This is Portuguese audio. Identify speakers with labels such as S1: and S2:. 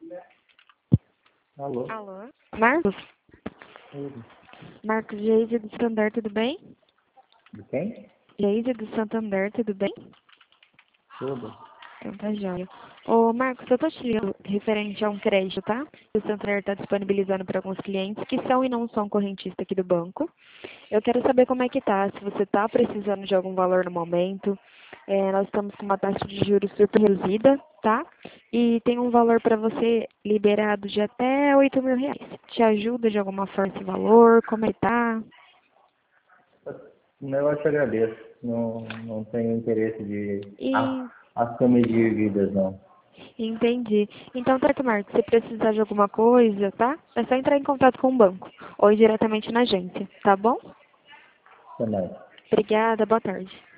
S1: Alô?
S2: Alô? Marcos?
S1: Oi.
S2: Marcos, Geise do Santander, tudo bem?
S1: De quem?
S2: Geise do Santander, tudo bem?
S1: Tudo.
S2: Então tá joia. Ô, Marcos, eu tô te ligando referente a um crédito, tá? Que o Santander está disponibilizando para alguns clientes que são e não são correntistas aqui do banco. Eu quero saber como é que tá, se você tá precisando de algum valor no momento. Nós estamos com uma taxa de juros super reduzida, tá? E tem um valor para você liberado de até R$ 8.000. Te ajuda de alguma forma esse valor? Como é que tá?
S1: Eu te agradeço. Não tenho interesse de
S2: E
S1: assumir dívidas, não.
S2: entendi. Então, tá, Marcos, se precisar de alguma coisa, tá? É só entrar em contato com o banco ou ir diretamente na agência, tá bom?
S1: Até mais.
S2: Obrigada, boa tarde.